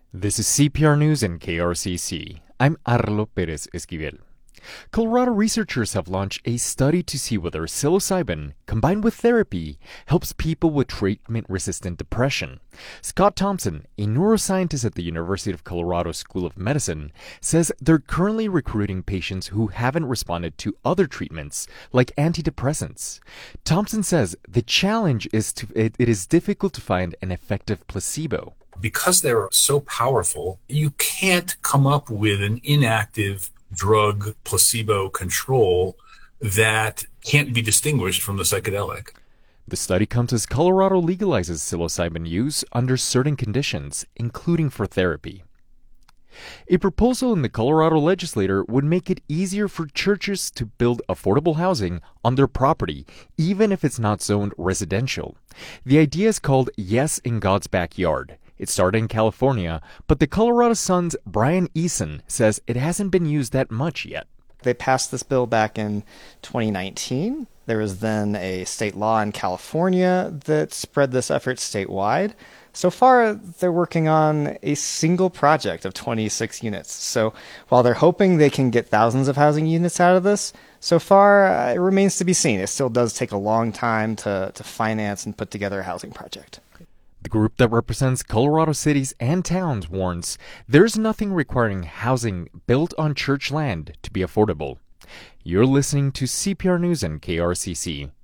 This is CPR News and KRCC. I'm Arlo Perez Esquivel. Colorado researchers have launched a study to see whether psilocybin, combined with therapy, helps people with treatment-resistant depression. Scott Thompson, a neuroscientist at the University of Colorado School of Medicine, says they're currently recruiting patients who haven't responded to other treatments, like antidepressants. Thompson says the challenge is it is difficult to find an effective placebo. Because they're so powerful, you can't come up with an inactive drug placebo control that can't be distinguished from the psychedelic. The study comes as Colorado legalizes psilocybin use under certain conditions, including for therapy. A proposal in the Colorado legislature would make it easier for churches to build affordable housing on their property, even if it's not zoned residential. The idea is called Yes in God's Backyard. It started in California, but the Colorado Sun's Brian Eason says it hasn't been used that much yet. They passed this bill back in 2019. There was then a state law in California that spread this effort statewide. So far, they're working on a single project of 26 units. So while they're hoping they can get thousands of housing units out of this, so far it remains to be seen. It still does take a long time to finance and put together a housing project. The group that represents Colorado cities and towns warns there's nothing requiring housing built on church land to be affordable. You're listening to CPR News and KRCC.